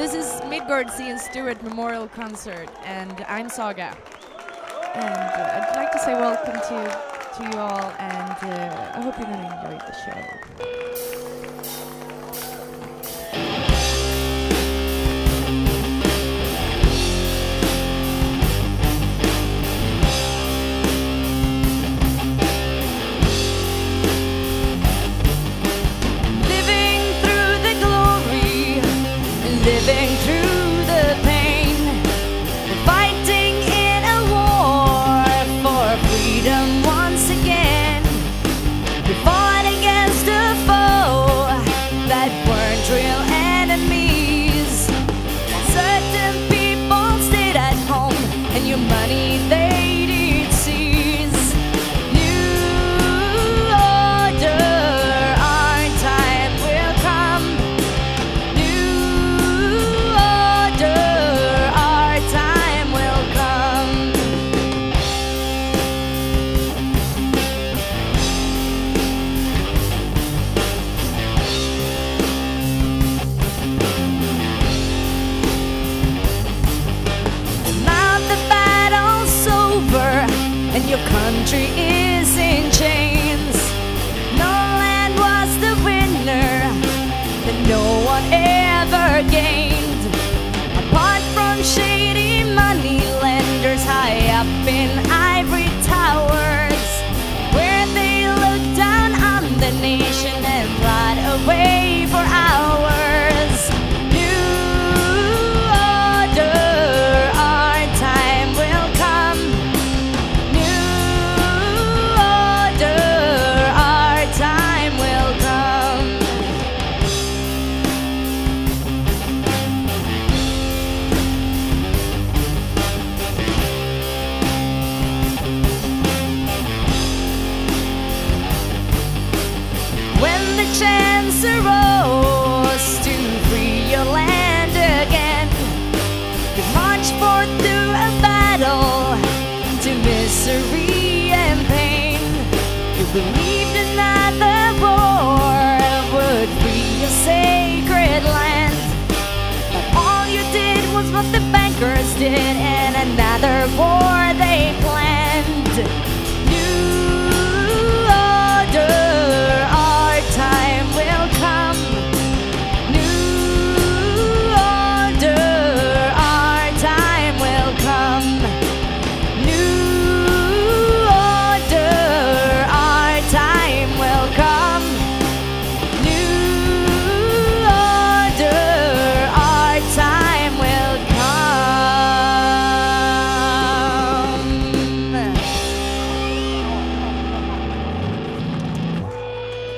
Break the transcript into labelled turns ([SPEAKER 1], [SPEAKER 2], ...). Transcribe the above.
[SPEAKER 1] This is Midgard C. and Stewart Memorial Concert, and I'm Saga. And I'd like to say welcome to you all, and I hope you're going to enjoy the show.
[SPEAKER 2] Living through the pain, fighting in a war for freedom once again. We fought against a foe that weren't real enemies. Certain people stayed at home and your money they did seize. New order, our time will come. And your country is in chains. No land was the winner that no one ever gained, apart from shady money lenders high up in ivory towers, where they look down on the nation and plot a way for ours. New order, our time will come. When the chance arose to free your land again, you marched forth through a battle to misery and pain. You believed another war would free your sacred land, but all you did was what the bankers did, and another war they planned.